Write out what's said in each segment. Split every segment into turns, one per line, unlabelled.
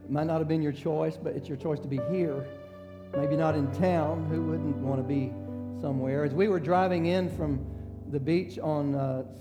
might not have been your choice, but it's your choice to be here. Maybe not in town. Who wouldn't want to be somewhere? As we were driving in from the beach on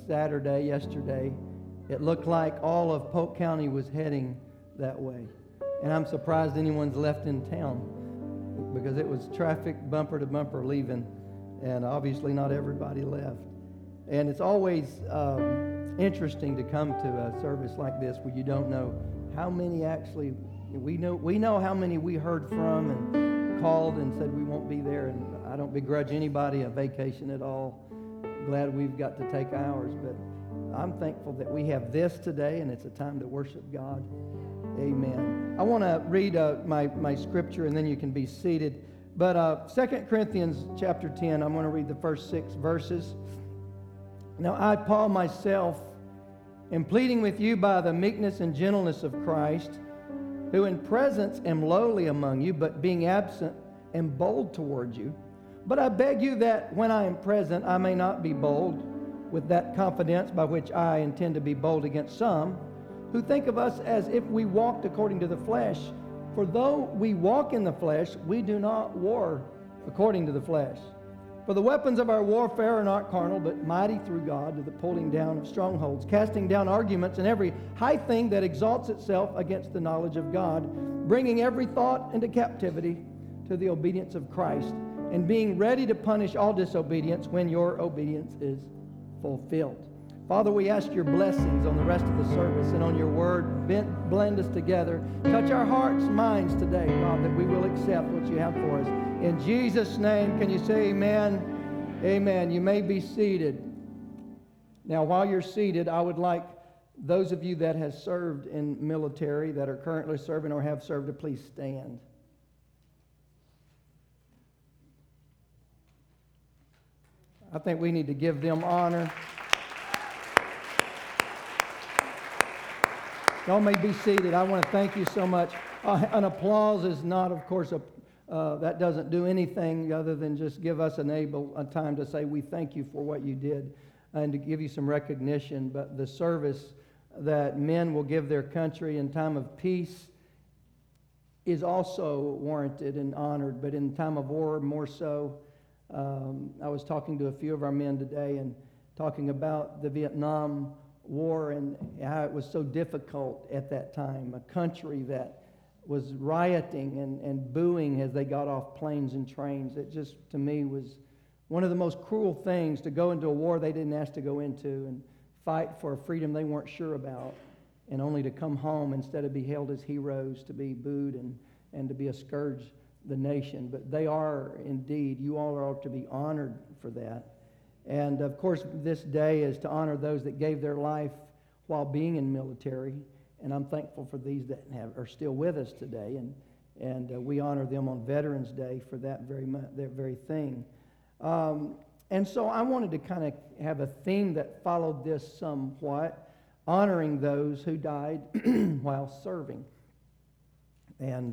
yesterday, it looked like all of Polk County was heading that way. And I'm surprised anyone's left in town, because it was traffic bumper to bumper leaving, and obviously not everybody left. And it's always interesting to come to a service like this where you don't know how many actually, we know how many we heard from and called and said we won't be there, and I don't begrudge anybody a vacation at all. Glad we've got to take ours, but I'm thankful that we have this today, and it's a time to worship God. Amen. I want to read my scripture, and then you can be seated. But 2 Corinthians chapter 10, I'm going to read the first 6 verses. Now I, Paul, myself, am pleading with you by the meekness and gentleness of Christ, who in presence am lowly among you, but being absent am bold toward you. But I beg you that when I am present, I may not be bold with that confidence by which I intend to be bold against some, who think of us as if we walked according to the flesh. For though we walk in the flesh, we do not war according to the flesh. For the weapons of our warfare are not carnal, but mighty through God to the pulling down of strongholds, casting down arguments and every high thing that exalts itself against the knowledge of God, bringing every thought into captivity to the obedience of Christ, and being ready to punish all disobedience when your obedience is fulfilled. Father, we ask your blessings on the rest of the service and on your word. Blend us together. Touch our hearts, minds today, God, that we will accept what you have for us. In Jesus' name, can you say amen? Amen. You may be seated. Now, while you're seated, I would like those of you that have served in military, that are currently serving or have served, to please stand. I think we need to give them honor. Y'all may be seated. I want to thank you so much. An applause is not, of course, that doesn't do anything other than just give us a time to say we thank you for what you did and to give you some recognition. But the service that men will give their country in time of peace is also warranted and honored, but in time of war more so. I was talking to a few of our men today and talking about the Vietnam War and how it was so difficult at that time. A country that was rioting and booing as they got off planes and trains. It just, to me, was one of the most cruel things, to go into a war they didn't ask to go into and fight for a freedom they weren't sure about, and only to come home instead of be hailed as heroes, to be booed and to be a scourge the nation. But they are indeed, you all are to be honored for that. And of course, this day is to honor those that gave their life while being in military. And I'm thankful for these that are still with us today. And we honor them on Veterans Day for that very thing. And so I wanted to kind of have a theme that followed this somewhat, honoring those who died while serving. And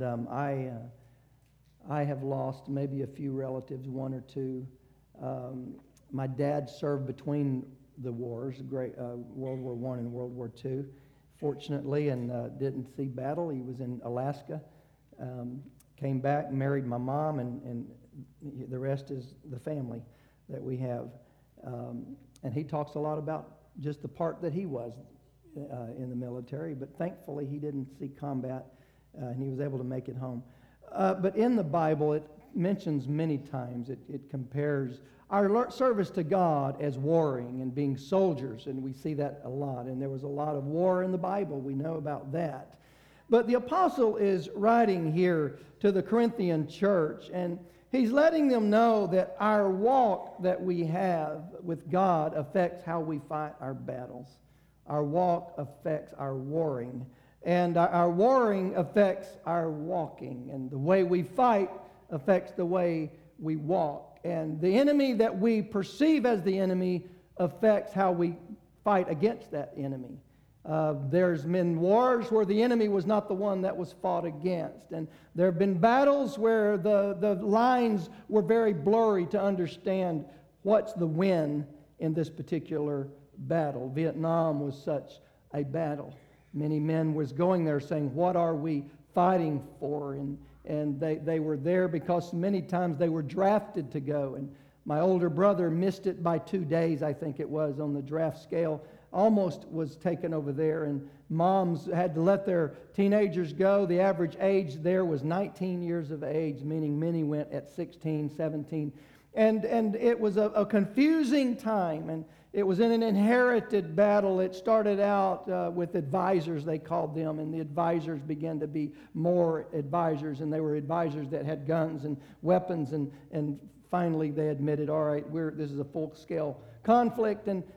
I have lost maybe a few relatives, one or two. My dad served between the wars, World War I and World War II, fortunately, and didn't see battle. He was in Alaska, came back, married my mom, and the rest is the family that we have. And he talks a lot about just the part that he was in the military, but thankfully he didn't see combat, and he was able to make it home. But in the Bible, it mentions many times, it compares our service to God as warring and being soldiers, and we see that a lot. And there was a lot of war in the Bible. We know about that. But the apostle is writing here to the Corinthian church, and he's letting them know that our walk that we have with God affects how we fight our battles. Our walk affects our warring. And our warring affects our walking. And the way we fight affects the way we walk. And the enemy that we perceive as the enemy affects how we fight against that enemy. There's been wars where the enemy was not the one that was fought against. And there have been battles where the lines were very blurry to understand what's the win in this particular battle. Vietnam was such a battle. Many men was going there saying, what are we fighting for? And they were there because many times they were drafted to go. And my older brother missed it by 2 days, I think it was, on the draft scale. Almost was taken over there, and moms had to let their teenagers go. The average age there was 19 years of age, meaning many went at 16, 17. And it was a confusing time, and it was in an inherited battle. It started out with advisors, they called them, and the advisors began to be more advisors, and they were advisors that had guns and weapons, and finally they admitted, all right, this is a full-scale conflict, and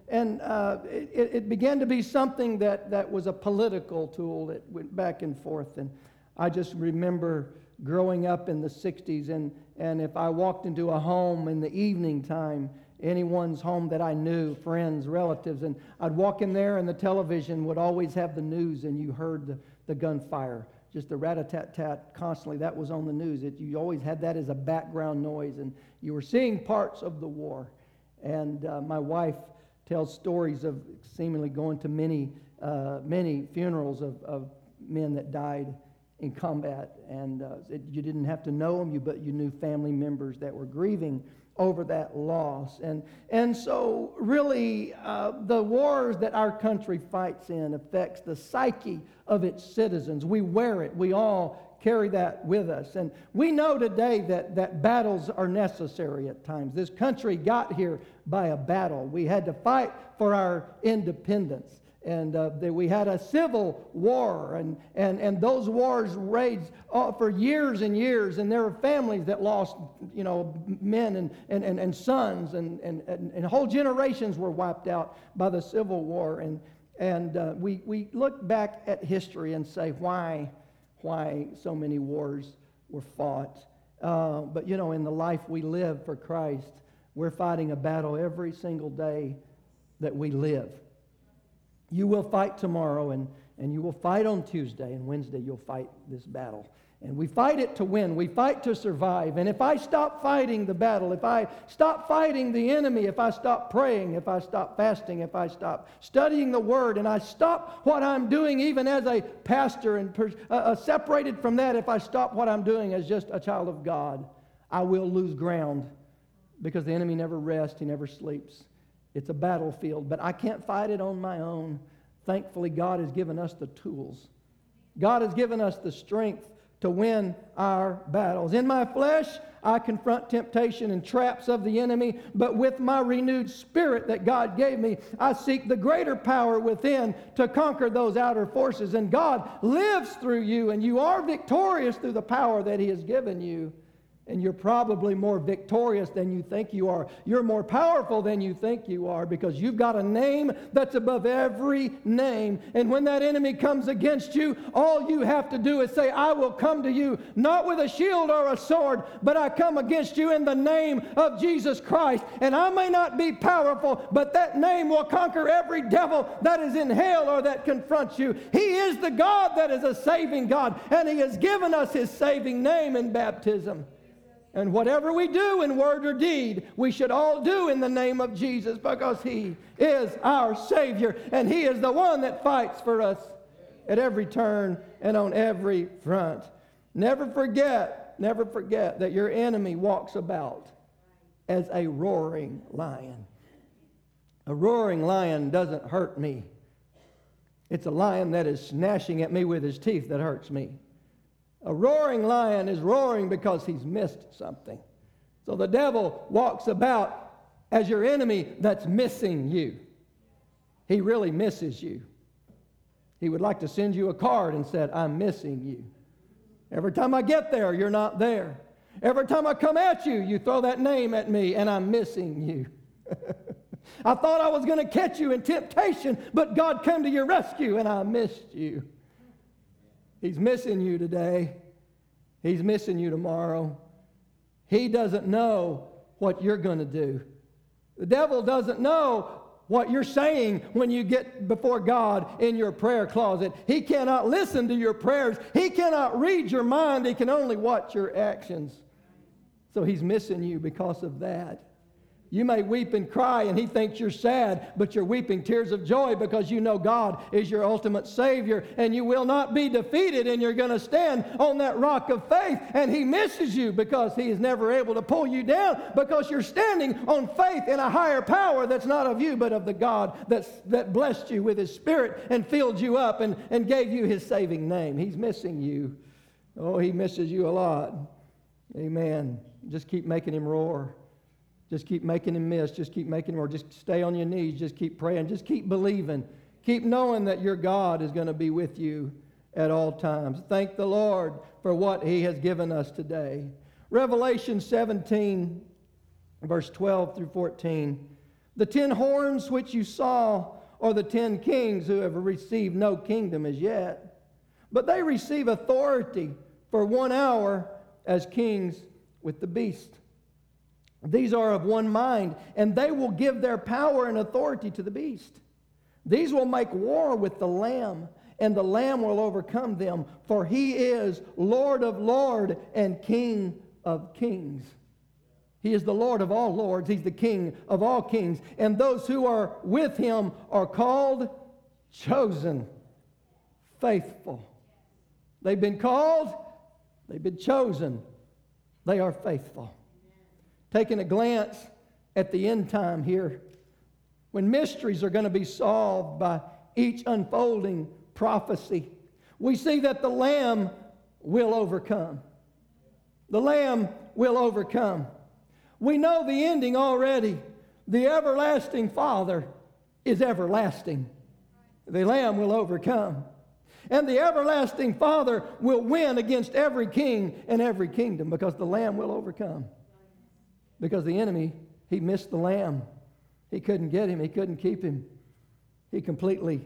it began to be something that was a political tool that went back and forth. And I just remember growing up in the 60s, and if I walked into a home in the evening time, anyone's home that I knew, friends, relatives, and I'd walk in there and the television would always have the news, and you heard the gunfire, just the rat-a-tat-tat constantly. That was on the news. You always had that as a background noise, and you were seeing parts of the war. And my wife tells stories of seemingly going to many funerals of men that died in combat. And you didn't have to know them, but you knew family members that were grieving over that loss. And so really the wars that our country fights in affects the psyche of its citizens. We wear it. We all carry that with us. And we know today that battles are necessary at times. This country got here by a battle. We had to fight for our independence. And we had a civil war, and those wars raged for years and years, and there were families that lost, men and sons, and whole generations were wiped out by the Civil War. And we look back at history and say, why so many wars were fought. But in the life we live for Christ, we're fighting a battle every single day that we live. You will fight tomorrow, and you will fight on Tuesday, and Wednesday you'll fight this battle. And we fight it to win. We fight to survive. And if I stop fighting the battle, if I stop fighting the enemy, if I stop praying, if I stop fasting, if I stop studying the Word, and I stop what I'm doing even as a pastor and separated from that, if I stop what I'm doing as just a child of God, I will lose ground, because the enemy never rests. He never sleeps. It's a battlefield, but I can't fight it on my own. Thankfully, God has given us the tools. God has given us the strength to win our battles. In my flesh, I confront temptation and traps of the enemy, but with my renewed spirit that God gave me, I seek the greater power within to conquer those outer forces. And God lives through you, and you are victorious through the power that He has given you. And you're probably more victorious than you think you are. You're more powerful than you think you are, because you've got a name that's above every name. And when that enemy comes against you, all you have to do is say, I will come to you, not with a shield or a sword, but I come against you in the name of Jesus Christ. And I may not be powerful, but that name will conquer every devil that is in hell or that confronts you. He is the God that is a saving God, and He has given us His saving name in baptism. And whatever we do in word or deed, we should all do in the name of Jesus, because He is our Savior, and He is the one that fights for us at every turn and on every front. Never forget that your enemy walks about as a roaring lion. A roaring lion doesn't hurt me. It's a lion that is gnashing at me with his teeth that hurts me. A roaring lion is roaring because he's missed something. So the devil walks about as your enemy that's missing you. He really misses you. He would like to send you a card and said, I'm missing you. Every time I get there, you're not there. Every time I come at you, you throw that name at me, and I'm missing you. I thought I was going to catch you in temptation, but God came to your rescue, and I missed you. He's missing you today. He's missing you tomorrow. He doesn't know what you're going to do. The devil doesn't know what you're saying when you get before God in your prayer closet. He cannot listen to your prayers. He cannot read your mind. He can only watch your actions. So he's missing you because of that. You may weep and cry, and he thinks you're sad, but you're weeping tears of joy because you know God is your ultimate Savior, and you will not be defeated, and you're going to stand on that rock of faith, and he misses you because he is never able to pull you down because you're standing on faith in a higher power that's not of you, but of the God that blessed you with his Spirit and filled you up and gave you his saving name. He's missing you. Oh, he misses you a lot. Amen. Just keep making him roar. Just keep making him miss. Just keep making him roar. Just stay on your knees. Just keep praying. Just keep believing. Keep knowing that your God is going to be with you at all times. Thank the Lord for what he has given us today. Revelation 17, verse 12 through 14. The 10 horns which you saw are the 10 kings who have received no kingdom as yet, but they receive authority for 1 hour as kings with the beast. These are of one mind, and they will give their power and authority to the beast. These will make war with the Lamb, and the Lamb will overcome them, for he is Lord of lords and King of kings. He is the Lord of all lords. He's the King of all kings. And those who are with him are called, chosen, faithful. They've been called, they've been chosen, they are faithful. Taking a glance at the end time here, when mysteries are going to be solved by each unfolding prophecy, we see that the Lamb will overcome. The Lamb will overcome. We know the ending already. The everlasting Father is everlasting. The Lamb will overcome. And the everlasting Father will win against every king and every kingdom because the Lamb will overcome. Because the enemy, he missed the Lamb. He couldn't get him. He couldn't keep him. He completely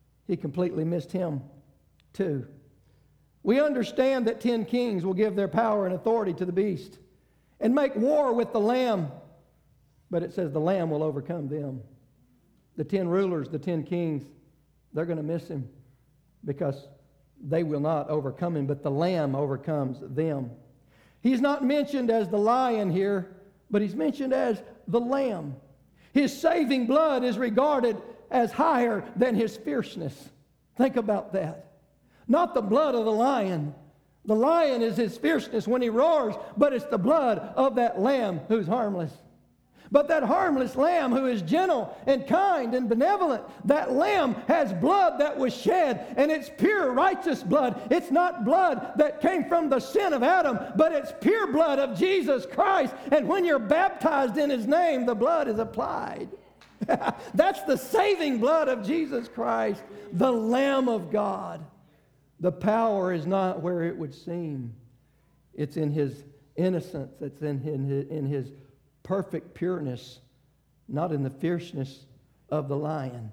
missed him too. We understand that 10 kings will give their power and authority to the beast and make war with the Lamb. But it says the Lamb will overcome them. The 10 rulers, the 10 kings, they're going to miss him because they will not overcome him, but the Lamb overcomes them. He's not mentioned as the lion here, but he's mentioned as the Lamb. His saving blood is regarded as higher than his fierceness. Think about that. Not the blood of the lion. The lion is his fierceness when he roars, but it's the blood of that Lamb who's harmless. But that harmless Lamb who is gentle and kind and benevolent, that Lamb has blood that was shed, and it's pure righteous blood. It's not blood that came from the sin of Adam, but it's pure blood of Jesus Christ. And when you're baptized in his name, the blood is applied. That's the saving blood of Jesus Christ, the Lamb of God. The power is not where it would seem. It's in his innocence. It's in his perfect pureness, not in the fierceness of the lion.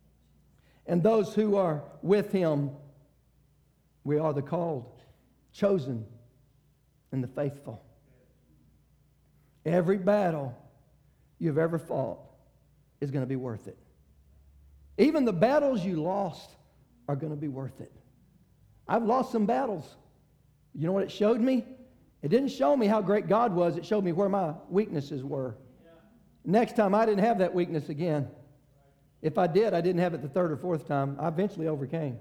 And those who are with him, we are the called, chosen, and the faithful. Every battle you've ever fought is going to be worth it. Even the battles you lost are going to be worth it. I've lost some battles. You know what it showed me? It didn't show me how great God was. It showed me where my weaknesses were. Next time, I didn't have that weakness again. If I did, I didn't have it the third or fourth time. I eventually overcame.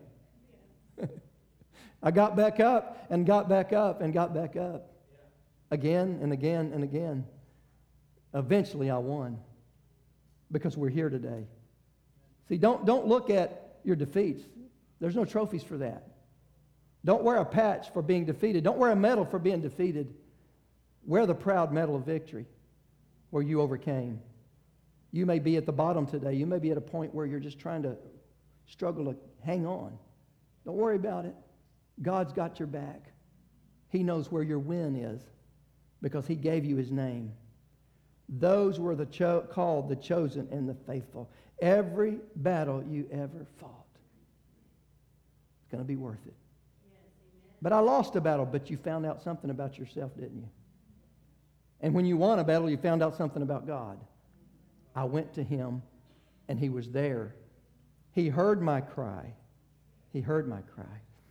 I got back up and got back up and got back up. Again and again and again. Eventually, I won. Because we're here today. See, don't look at your defeats. There's no trophies for that. Don't wear a patch for being defeated. Don't wear a medal for being defeated. Wear the proud medal of victory where you overcame. You may be at the bottom today. You may be at a point where you're just trying to struggle to hang on. Don't worry about it. God's got your back. He knows where your win is because he gave you his name. Those were the called, the chosen, and the faithful. Every battle you ever fought is going to be worth it. But I lost a battle, but you found out something about yourself, didn't you? And when you won a battle, you found out something about God. I went to him, and he was there. He heard my cry. He heard my cry.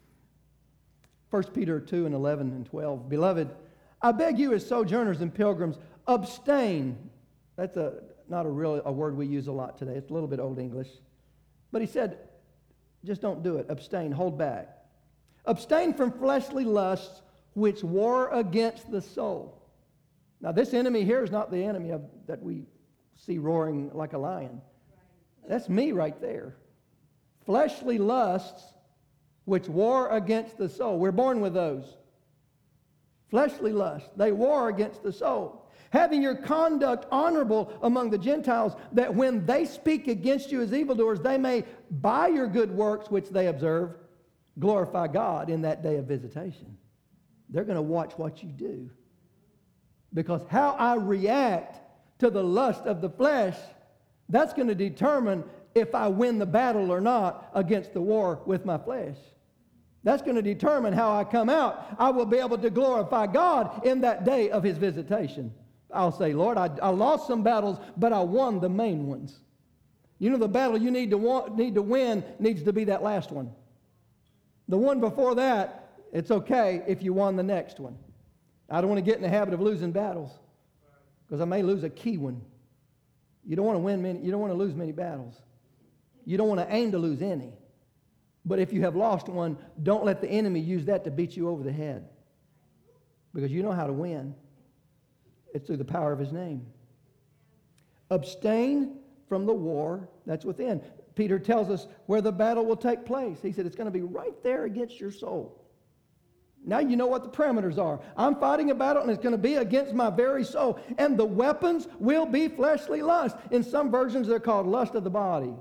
1 Peter 2 and 11 and 12. Beloved, I beg you as sojourners and pilgrims, abstain. That's not a word we use a lot today. It's a little bit old English. But he said, just don't do it. Abstain, hold back. Abstain from fleshly lusts which war against the soul. Now, this enemy here is not the enemy that we see roaring like a lion. That's me right there. Fleshly lusts which war against the soul. We're born with those. Fleshly lusts, they war against the soul. Having your conduct honorable among the Gentiles, that when they speak against you as evildoers, they may, by your good works which they observe, glorify God in that day of visitation. They're going to watch what you do. Because how I react to the lust of the flesh, that's going to determine if I win the battle or not against the war with my flesh. That's going to determine how I come out. I will be able to glorify God in that day of His visitation. I'll say, Lord, I lost some battles, but I won the main ones. You know, the battle you need to win needs to be that last one. The one before that, it's okay if you won the next one. I don't want to get in the habit of losing battles because I may lose a key one. You don't want to win many. You don't want to lose many battles. You don't want to aim to lose any. But if you have lost one, don't let the enemy use that to beat you over the head, because you know how to win. It's through the power of His name. Abstain from the war that's within. Peter tells us where the battle will take place. He said it's going to be right there against your soul. Now you know what the parameters are. I'm fighting a battle, and it's going to be against my very soul. And the weapons will be fleshly lust. In some versions, they're called lust of the body.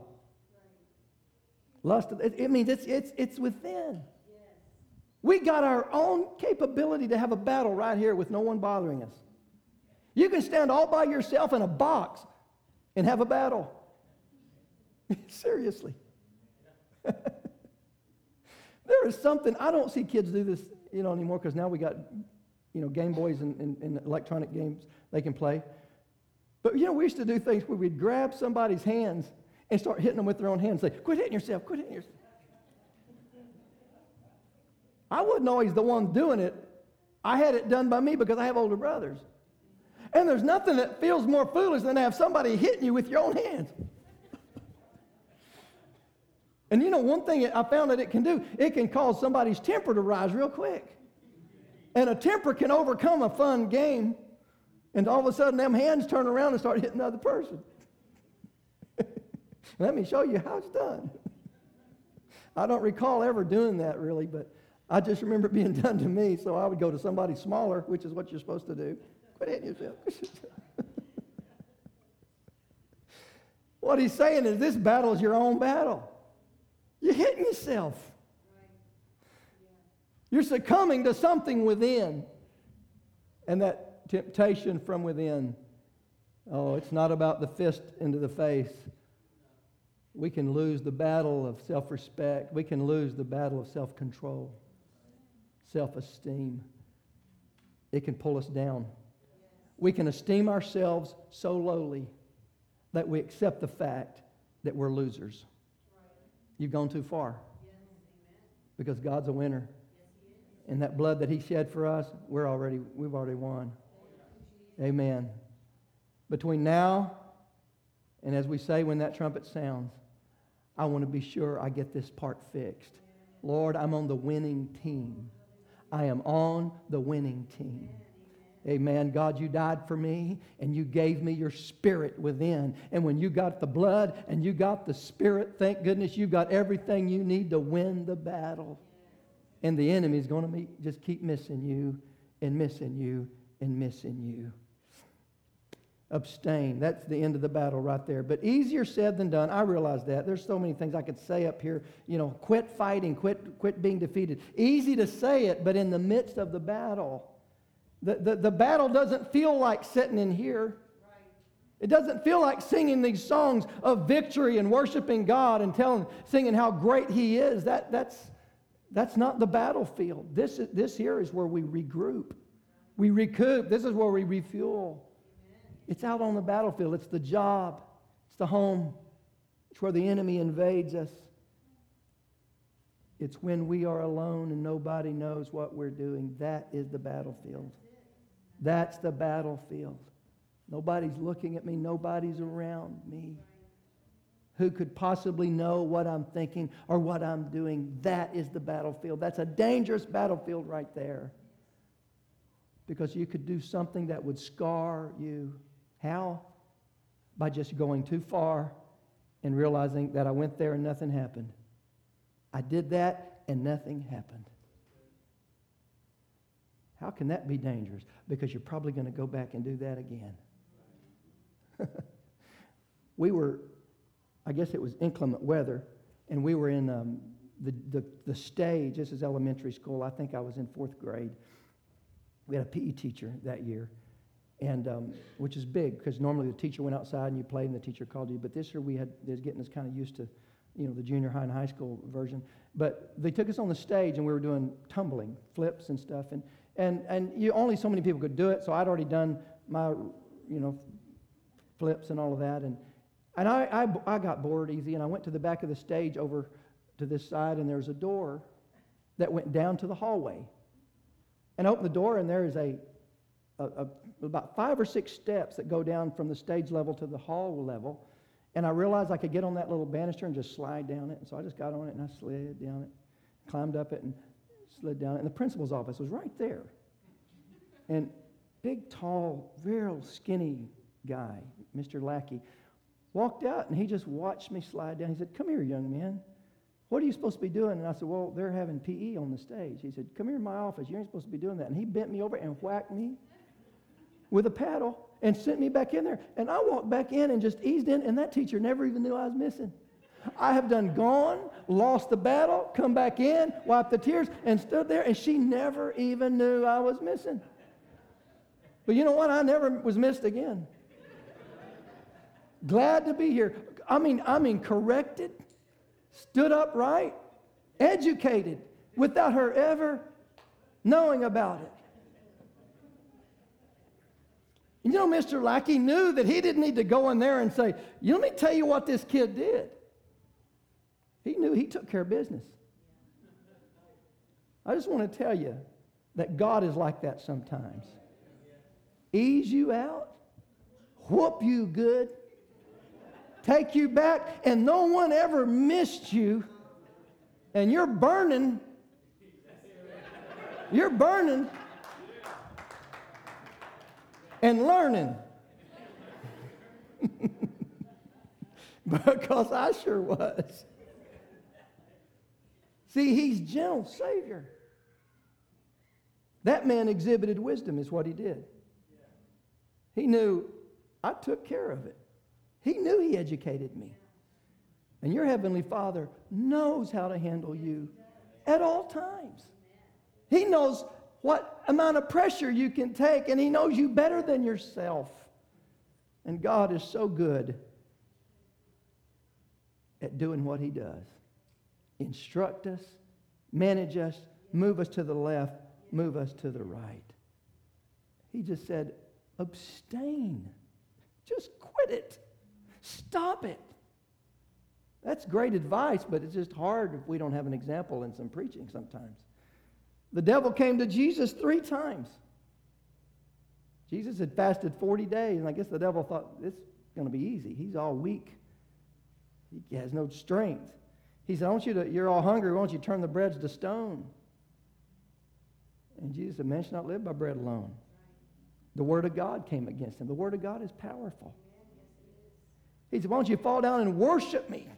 Lust of, it means it's within. We got our own capability to have a battle right here with no one bothering us. You can stand all by yourself in a box and have a battle. Seriously. There is something, I don't see kids do this, anymore, because now we got, Game Boys and electronic games they can play. But, we used to do things where we'd grab somebody's hands and start hitting them with their own hands. Say, quit hitting yourself, quit hitting yourself. I wasn't always the one doing it. I had it done by me because I have older brothers. And there's nothing that feels more foolish than to have somebody hitting you with your own hands. And one thing I found that it can do, it can cause somebody's temper to rise real quick. And a temper can overcome a fun game, and all of a sudden them hands turn around and start hitting the other person. Let me show you how it's done. I don't recall ever doing that really, but I just remember it being done to me, so I would go to somebody smaller, which is what you're supposed to do. Quit hitting yourself. What he's saying is this battle is your own battle. You're hitting yourself. You're succumbing to something within. And that temptation from within, it's not about the fist into the face. We can lose the battle of self-respect. We can lose the battle of self-control, self-esteem. It can pull us down. We can esteem ourselves so lowly that we accept the fact that we're losers. You've gone too far. Because God's a winner. And that blood that He shed for us, we've already won. Amen. Between now and, as we say, when that trumpet sounds, I want to be sure I get this part fixed. Lord, I'm on the winning team. I am on the winning team. Amen. God, you died for me, and you gave me your Spirit within. And when you got the blood and you got the Spirit, thank goodness you got everything you need to win the battle. And the enemy's going to just keep missing you and missing you and missing you. Abstain. That's the end of the battle right there. But easier said than done. I realize that. There's so many things I could say up here. Quit fighting, quit being defeated. Easy to say it, but in the midst of the battle, the battle doesn't feel like sitting in here. It doesn't feel like singing these songs of victory and worshiping God and singing how great He is. That's not the battlefield. This here is where we regroup. We recoup. This is where we refuel. It's out on the battlefield. It's the job. It's the home. It's where the enemy invades us. It's when we are alone and nobody knows what we're doing. That is the battlefield. That's the battlefield. Nobody's looking at me. Nobody's around me. Who could possibly know what I'm thinking or what I'm doing? That is the battlefield. That's a dangerous battlefield right there. Because you could do something that would scar you. How? By just going too far and realizing that I went there and nothing happened. I did that and nothing happened. How can that be dangerous? Because you're probably going to go back and do that again. We were, I guess it was inclement weather, and we were in the stage. This is elementary school. I think I was in 4th grade. We had a PE teacher that year, and which is big because normally the teacher went outside and you played and the teacher called you. But this year they was getting us kind of used to, the junior high and high school version. But they took us on the stage and we were doing tumbling, flips and stuff, and you only so many people could do it. So I'd already done my flips and all of that, and I got bored easy, and I went to the back of the stage over to this side, and there's a door that went down to the hallway. And I opened the door, and there is about 5 or 6 steps that go down from the stage level to the hall level. And I realized I could get on that little banister and just slide down it. And so I just got on it, and I slid down it, climbed up it, and slid down it. And the principal's office was right there. And big, tall, real skinny guy, Mr. Lackey, walked out, and he just watched me slide down. He said, "Come here, young man. What are you supposed to be doing?" And I said, "Well, they're having PE on the stage." He said, "Come here in my office. You ain't supposed to be doing that." And he bent me over and whacked me with a paddle and sent me back in there. And I walked back in and just eased in, and that teacher never even knew I was missing. I have gone, lost the battle, come back in, wiped the tears, and stood there, and she never even knew I was missing. But you know what? I never was missed again. Glad to be here. I mean, corrected, stood upright, educated, without her ever knowing about it. You know, Mr. Lackey knew that he didn't need to go in there and say, "Let me tell you what this kid did." He knew he took care of business. I just want to tell you that God is like that sometimes. Ease you out, whoop you good, take you back, and no one ever missed you, and you're burning. You're burning and learning. Because I sure was. See, he's gentle Savior. That man exhibited wisdom is what he did. He knew I took care of it. He knew he educated me. And your Heavenly Father knows how to handle you at all times. He knows what amount of pressure you can take, and he knows you better than yourself. And God is so good at doing what he does. Instruct us, manage us, move us to the left, move us to the right. He just said, abstain. Just quit it. Stop it. That's great advice, but it's just hard if we don't have an example in some preaching sometimes. The devil came to Jesus 3 times. Jesus had fasted 40 days, and I guess the devil thought, this is going to be easy. He's all weak. He has no strength. He said, you're all hungry, why don't you turn the breads to stone? And Jesus said, man shall not live by bread alone. The Word of God came against him. The Word of God is powerful. He said, why don't you fall down and worship me?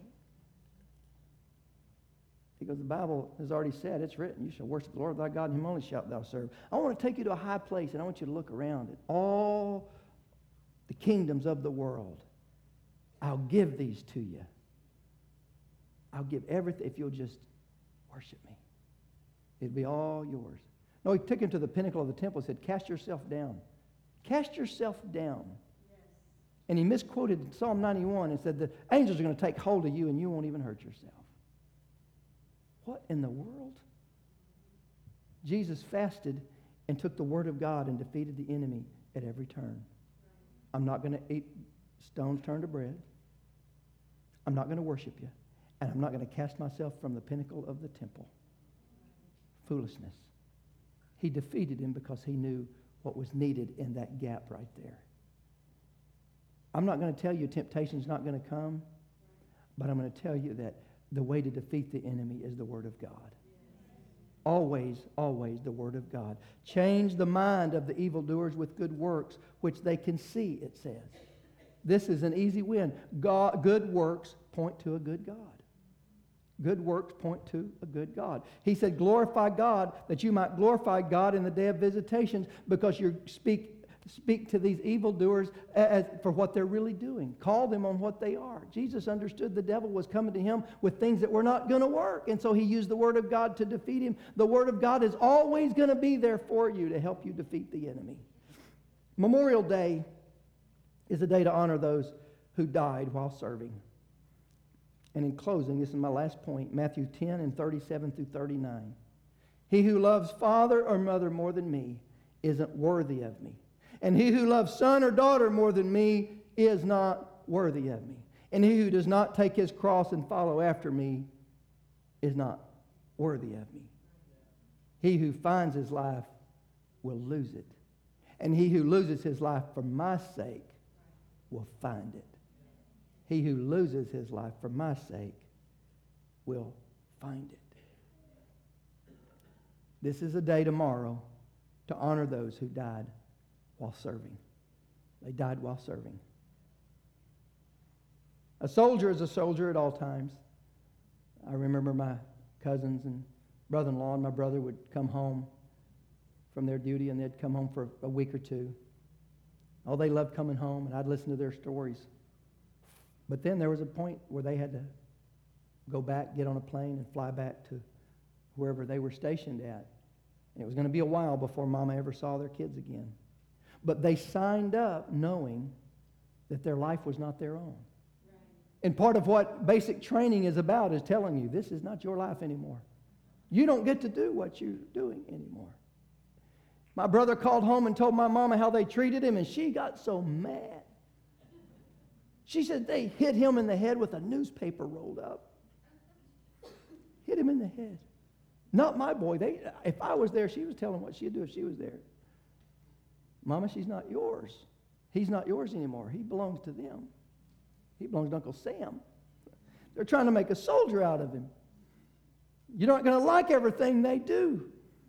Because the Bible has already said, it's written, you shall worship the Lord thy God, and him only shalt thou serve. I want to take you to a high place, and I want you to look around at all the kingdoms of the world. I'll give these to you. I'll give everything if you'll just worship me. It'll be all yours. No, he took him to the pinnacle of the temple and said, cast yourself down. Cast yourself down. Yes. And he misquoted Psalm 91 and said, the angels are going to take hold of you and you won't even hurt yourself. What in the world? Jesus fasted and took the word of God and defeated the enemy at every turn. I'm not going to eat stones turned to bread. I'm not going to worship you. And I'm not going to cast myself from the pinnacle of the temple. Foolishness. He defeated him because he knew what was needed in that gap right there. I'm not going to tell you temptation's not going to come, but I'm going to tell you that the way to defeat the enemy is the Word of God. Always, always the Word of God. Change the mind of the evildoers with good works, which they can see, it says. This is an easy win. Good works point to a good God. Good works point to a good God. He said, glorify God, that you might glorify God in the day of visitations, because you speak to these evildoers for what they're really doing. Call them on what they are. Jesus understood the devil was coming to him with things that were not going to work, and so he used the Word of God to defeat him. The Word of God is always going to be there for you to help you defeat the enemy. Memorial Day is a day to honor those who died while serving. And in closing, this is my last point, Matthew 10 and 37 through 39. He who loves father or mother more than me isn't worthy of me. And he who loves son or daughter more than me is not worthy of me. And he who does not take his cross and follow after me is not worthy of me. He who finds his life will lose it. And he who loses his life for my sake will find it. He who loses his life for my sake will find it. This is a day tomorrow to honor those who died while serving. They died while serving. A soldier is a soldier at all times. I remember my cousins and brother-in-law and my brother would come home from their duty, and they'd come home for a week or two. Oh, they loved coming home, and I'd listen to their stories. But then there was a point where they had to go back, get on a plane, and fly back to wherever they were stationed at. And it was going to be a while before Mama ever saw their kids again. But they signed up knowing that their life was not their own. Right. And part of what basic training is about is telling you, this is not your life anymore. You don't get to do what you're doing anymore. My brother called home and told my mama how they treated him, and she got so mad. She said they hit him in the head with a newspaper rolled up. Hit him in the head. Not my boy. If I was there, she was telling what she'd do if she was there. Mama, she's not yours. He's not yours anymore. He belongs to them. He belongs to Uncle Sam. They're trying to make a soldier out of him. You're not going to like everything they do.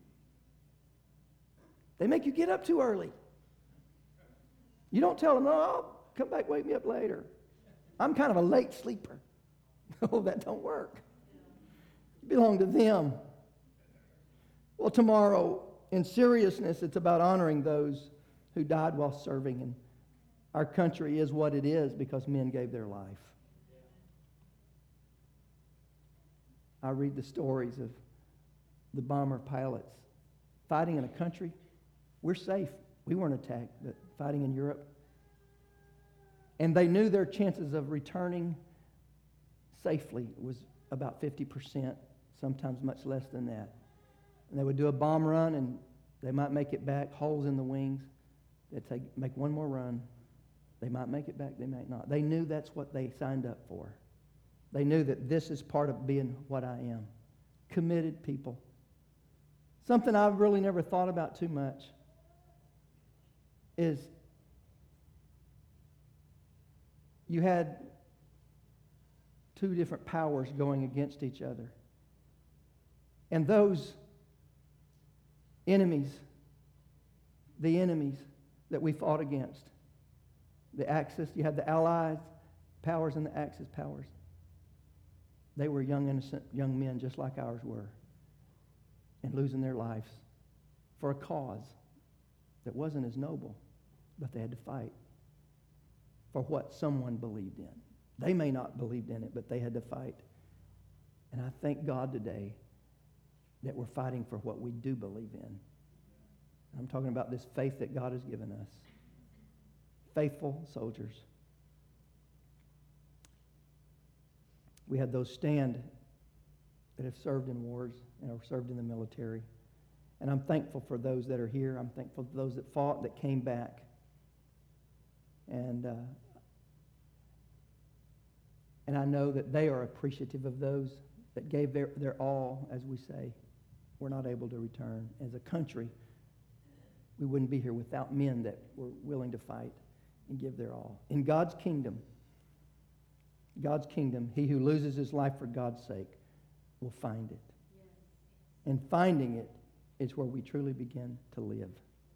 They make you get up too early. You don't tell them, oh, come back, wake me up later. I'm kind of a late sleeper. Oh, that don't work. You belong to them. Well, tomorrow, in seriousness, it's about honoring those who died while serving. And our country is what it is because men gave their life. I read the stories of the bomber pilots fighting in a country. We're safe. We weren't attacked, but fighting in Europe. And they knew their chances of returning safely was about 50%, sometimes much less than that. And they would do a bomb run, and they might make it back, holes in the wings. They'd make one more run. They might make it back, they might not. They knew that's what they signed up for. They knew that this is part of being what I am. Committed people. Something I've really never thought about too much is you had two different powers going against each other. And those enemies, the enemies that we fought against, the Axis, you had the Allied powers and the Axis powers. They were young, innocent young men just like ours were, and losing their lives for a cause that wasn't as noble, but they had to fight for what someone believed in. They may not believed in it, but they had to fight. And I thank God today that we're fighting for what we do believe in. I'm talking about this faith that God has given us. Faithful soldiers. We had those stand that have served in wars and have served in the military. And I'm thankful for those that are here. I'm thankful for those that fought, that came back. And I know that they are appreciative of those that gave their all, as we say, were not able to return. As a country, we wouldn't be here without men that were willing to fight and give their all. In God's kingdom, he who loses his life for God's sake will find it. And finding it is where we truly begin to live.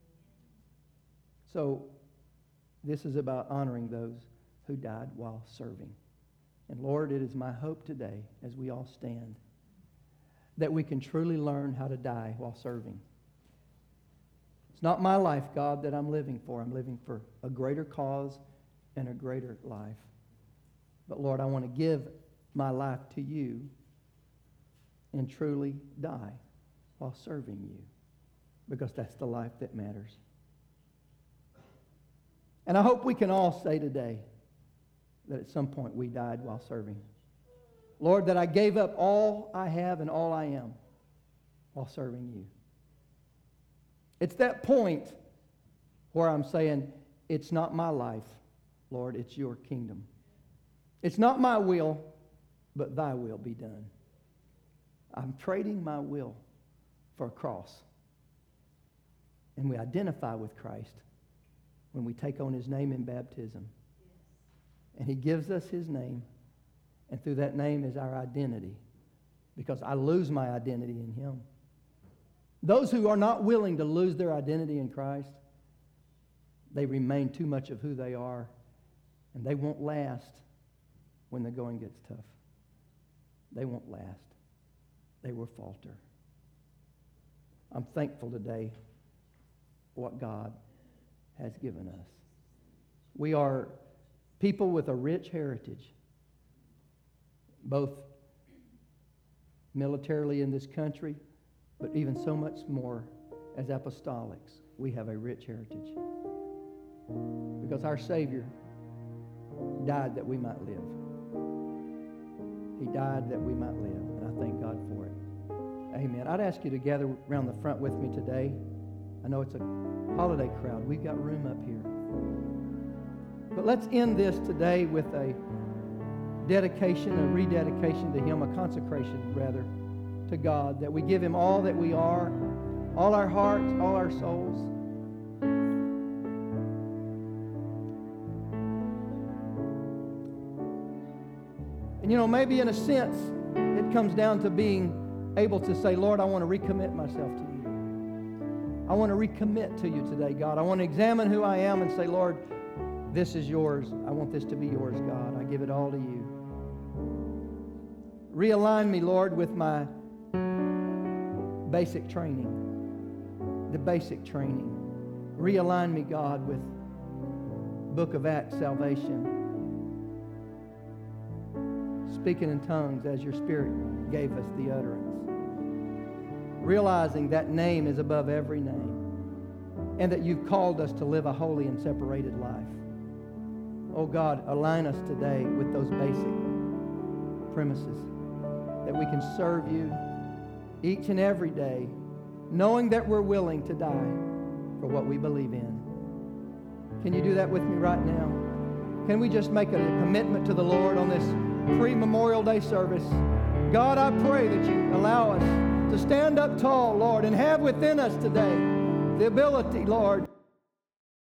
So this is about honoring those who died while serving. And Lord, it is my hope today, as we all stand, that we can truly learn how to die while serving. It's not my life, God, that I'm living for. I'm living for a greater cause and a greater life. But Lord, I want to give my life to you and truly die while serving you, because that's the life that matters. And I hope we can all say today that at some point we died while serving. Lord, that I gave up all I have and all I am while serving you. It's that point where I'm saying, it's not my life, Lord, it's your kingdom. It's not my will, but thy will be done. I'm trading my will for a cross. And we identify with Christ when we take on his name in baptism. And he gives us his name, and through that name is our identity, because I lose my identity in him. Those who are not willing to lose their identity in Christ, they remain too much of who they are, and they won't last when the going gets tough. They won't last. They will falter. I'm thankful today for what God has given us. We are people with a rich heritage, both militarily in this country, but even so much more as apostolics. We have a rich heritage because our Savior died that we might live. He died that we might live, and I thank God for it. Amen. I'd ask you to gather around the front with me today. I know it's a holiday crowd. We've got room up here. But let's end this today with a dedication, a rededication to him, a consecration, rather, to God, that we give him all that we are, all our hearts, all our souls. And you know, maybe in a sense, it comes down to being able to say, Lord, I want to recommit myself to you. I want to recommit to you today, God. I want to examine who I am and say, Lord, this is yours. I want this to be yours, God. I give it all to you. Realign me, Lord, with my basic training, the basic training. Realign me, God, with Book of Acts salvation. Speaking in tongues as your Spirit gave us the utterance. Realizing that name is above every name, and that you've called us to live a holy and separated life. Oh God, align us today with those basic premises, that we can serve you each and every day, knowing that we're willing to die for what we believe in. Can you do that with me right now? Can we just make a commitment to the Lord on this pre-Memorial Day service? God, I pray that you allow us to stand up tall, Lord, and have within us today the ability, Lord,